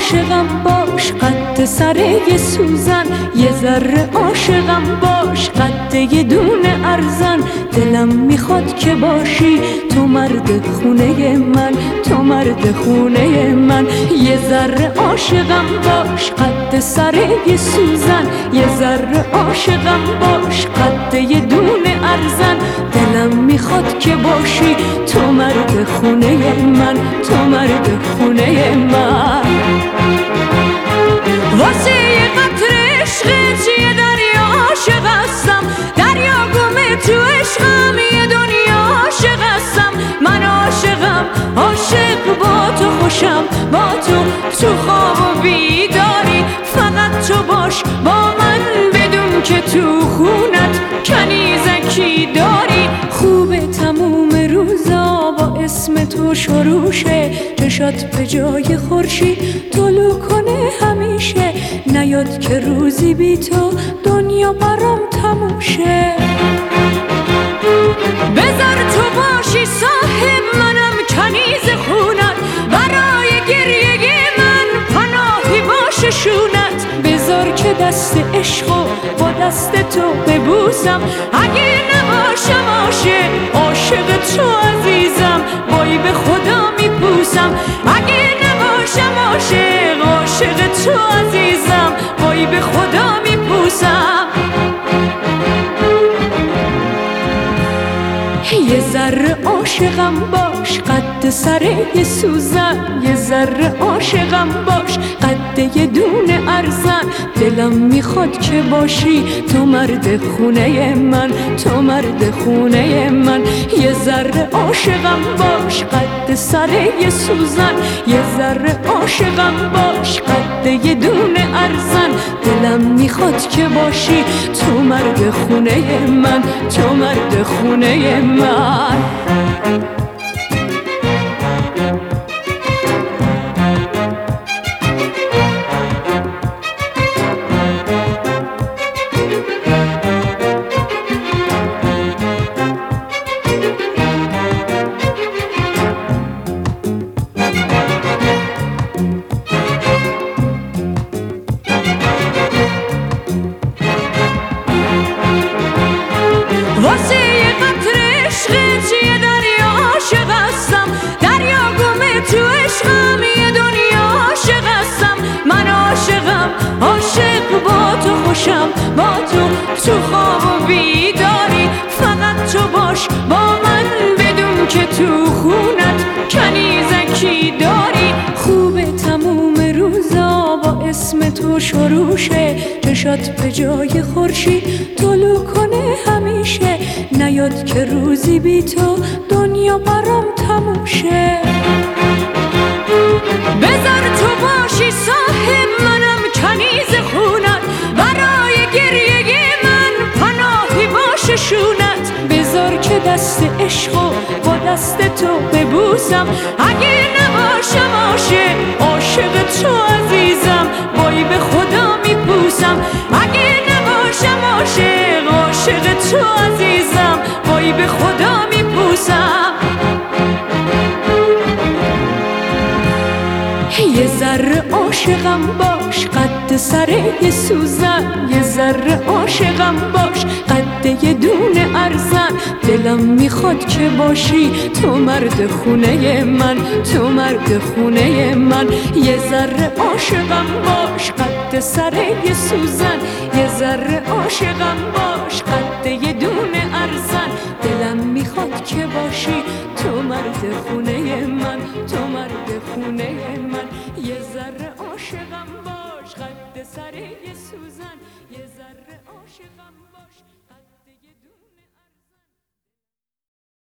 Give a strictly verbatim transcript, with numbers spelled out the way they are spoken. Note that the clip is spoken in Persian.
عاشقم باش قد سر یه سوزن، یه ذره عاشقم باش قد یه دونه ارزن. دلم میخواد که باشی تو مرد خونه من، تو مرد خونه من. یه ذره عاشقم باش قد سر یه سوزن، یه ذره عاشقم باش قد یه دونه ارزن. دلم میخواد که باشی تو مرد خونه من، تو مرد خونه من. واسه یه قطره عشقت یه دریا عاشق هستم، دریا گمه تو عشقم یه دنیا عاشق هستم. من عاشقم عاشق با تو خوشم، با تو تو خواب و بیداری. فقط تو باش با من بدون که تو خونت کنیزکی داری. خوبه تموم روزا با اسم تو شروع شه، چشات به جای خورشید طلوع کنه همیشه. نیاد که روزی بی تو دنیا برام تموم شه. بذار تو باشی صاحب منم کنیز خونت، برای گریه من پناهی باشه شونت. بذار که دست عشقو با دست تو ببوسم، اگه نباشم عاشق عاشق تو عزیزم، وای به خدا میپوسم. اگه نباشم عاشق عاشق تو عزیزم، وای به خدا میپوسم. یه ذره عاشقم باش قد سر یه سوزن، یه ذره عاشقم باش قد یه دونه ارزن. دلم میخواد که باشی تو مرد خونه من، تو مرد خونه من. یه ذره عاشقم باش قد سر یه سوزن، یه ذره عاشقم باش قد یه دونه ارزن. دلم میخواد که باشی تو مرد خونه من، تو مرد خونه من. واسه یه قطره عشقت یه دریا عاشق هستم، دریا گمه تو عشقم یه دنیا عاشق هستم. من عاشقم عاشق با تو خوشم، با تو تو خواب و بیداری. فقط تو باش با من بدون که تو خونت کنیزکی داری. خوبه تموم روزا با اسم تو شروع شه، چشات به جای خورشید طلوع کنه همیشه. نیاد که روزی بی تو دنیا برام تموم شه. بذار تو باشی صاحب منم کنیز خونت، برای گریه من پناهی باشه شونت. بذار که دست عشقو با دست تو ببوسم، اگه نباشم عاشق عاشق تو عزیزم، وای به خدا میپوسم. اگه نباشم عاشق عاشق تو عزیزم، وای به خدا میپوسم. یه ذره عاشقم باش قد سر یه سوزن، یه ذره عاشقم باش قد یه دونه ارزن. دلم میخواد که باشی تو مرد خونه من، تو مرد خونه من. یه ذره عاشقم باش قد سر یه سوزن، یه ذره عاشقم باش قد یه دونه ارزن. دلم میخواد که باشی تو مرد خونه من، تو مرد خونه من. یه ذره عاشقم باش قد سر یه سوزن، یه ذره عاشقم باش.